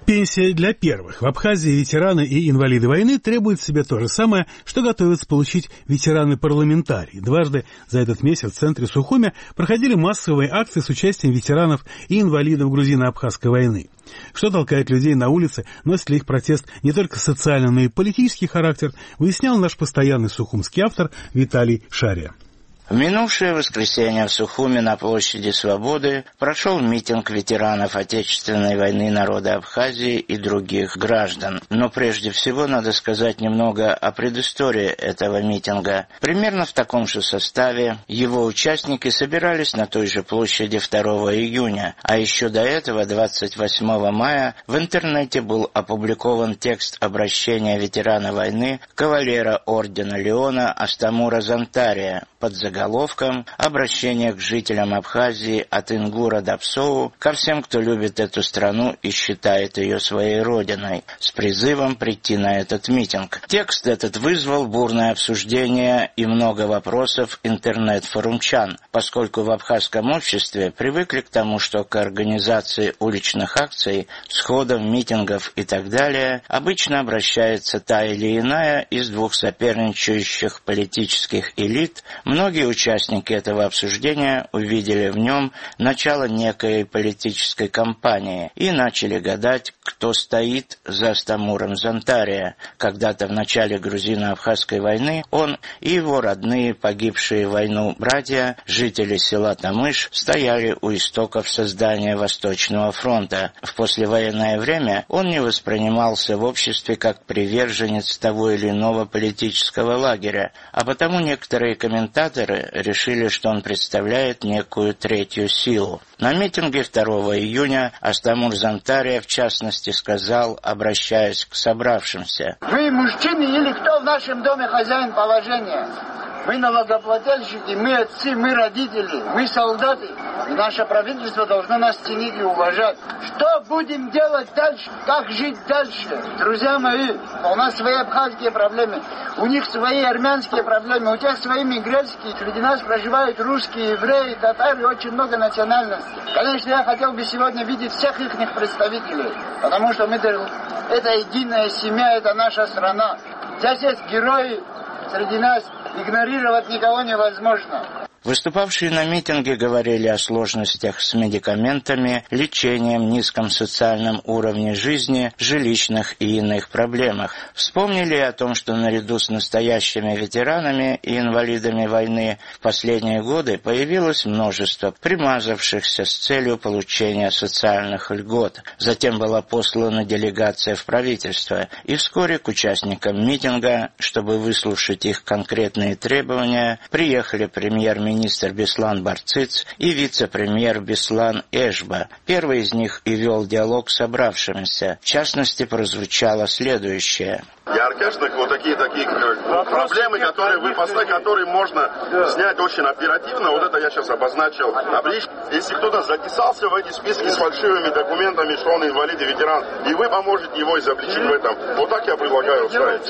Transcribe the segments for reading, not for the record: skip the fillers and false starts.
Пенсия для первых. В Абхазии ветераны и инвалиды войны требуют себе то же самое, что готовятся получить ветераны-парламентарии. Дважды за этот месяц в центре Сухуми проходили массовые акции с участием ветеранов и инвалидов грузино-абхазской войны. Что толкает людей на улице, носит ли их протест не только социальный, но и политический характер, выяснял наш постоянный сухумский автор Виталий Шария. В минувшее воскресенье в Сухуми на площади Свободы прошел митинг ветеранов Отечественной войны народа Абхазии и других граждан. Но прежде всего надо сказать немного о предыстории этого митинга. Примерно в таком же составе его участники собирались на той же площади 2 июня, а еще до этого, 28 мая, в интернете был опубликован текст обращения ветерана войны, кавалера ордена Леона Астамура Зантария под заголовком «Обращение к жителям Абхазии от Ингура до Псоу ко всем, кто любит эту страну и считает ее своей родиной», с призывом прийти на этот митинг. Текст этот вызвал бурное обсуждение и много вопросов интернет-форумчан, поскольку в абхазском обществе привыкли к тому, что к организации уличных акций, сходов, митингов и так далее обычно обращается та или иная из двух соперничающих политических элит. Многие участники этого обсуждения увидели в нем начало некой политической кампании и начали гадать, кто стоит за Астамуром Зантария. Когда-то в начале грузино-абхазской войны он и его родные, погибшие в войну братья, жители села Тамыш, стояли у истоков создания Восточного фронта. В послевоенное время он не воспринимался в обществе как приверженец того или иного политического лагеря, а потому некоторые комментаторы решили, что он представляет некую третью силу. На митинге 2 июня Астамур Зантария, в частности, сказал, обращаясь к собравшимся: «Мы мужчины или кто в нашем доме хозяин положения? Мы налогоплательщики, мы отцы, мы родители, мы солдаты. И наше правительство должно нас ценить и уважать. Что будем делать дальше? Как жить дальше? Друзья мои, у нас свои абхазские проблемы, у них свои армянские проблемы, у тех свои мигрантские. Среди нас проживают русские, евреи, татары, очень много национальностей. Конечно, я хотел бы сегодня видеть всех их представителей, потому что это единая семья, это наша страна. Здесь есть герои среди нас, игнорировать никого невозможно». Выступавшие на митинге говорили о сложностях с медикаментами, лечением, низком социальном уровне жизни, жилищных и иных проблемах. Вспомнили о том, что наряду с настоящими ветеранами и инвалидами войны в последние годы появилось множество примазавшихся с целью получения социальных льгот. Затем была послана делегация в правительство, и вскоре к участникам митинга, чтобы выслушать их конкретные требования, приехали премьер-министр Беслан Барциц и вице-премьер Беслан Эшба. Первый из них и вел диалог с собравшимися. В частности, прозвучало следующее. Яркешных, вот такие проблемы, которые можно снять очень оперативно. Вот это я сейчас обозначил. Если кто-то записался в эти списки с фальшивыми документами, что он инвалид и ветеран, и вы поможете его изобличить в этом. Вот так я предлагаю ставить.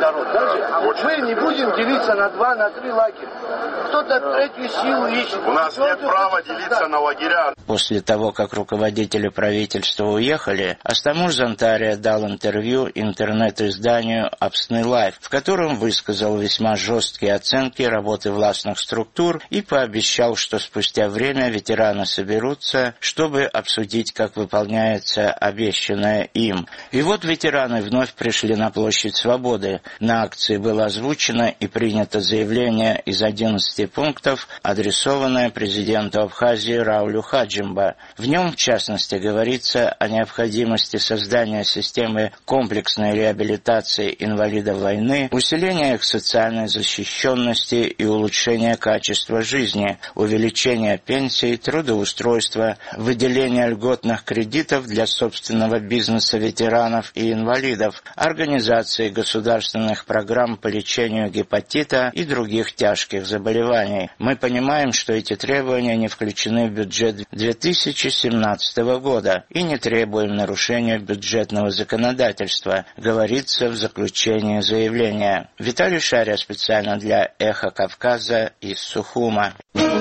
Мы не будем делиться на 2, на 3 лагеря. Кто-то третью силу ищет. У нас нет права делиться на лагеря. После того, как руководители правительства уехали, Астамур Зантария дал интервью интернет-изданию «Апсны Лайф», в котором высказал весьма жесткие оценки работы властных структур и пообещал, что спустя время ветераны соберутся, чтобы обсудить, как выполняется обещанное им. И вот ветераны вновь пришли на площадь Свободы. На акции было озвучено и принято заявление из 11 пунктов, адресованное президенту Абхазии Раулю Хаджимба. В нем, в частности, говорится о необходимости создания системы комплексной реабилитации инвалидов войны, усиления их социальной защищенности и улучшения качества жизни, увеличения пенсий, трудоустройства, выделения льготных кредитов для собственного бизнеса ветеранов и инвалидов, организации государственных программ по лечению гепатита и других тяжких заболеваний. Мы понимаем, что эти требования не включены в бюджет 2017 года и не требуем нарушения бюджетного законодательства, говорится в заключении заявления. Виталий Шария специально для «Эхо Кавказа» из Сухума.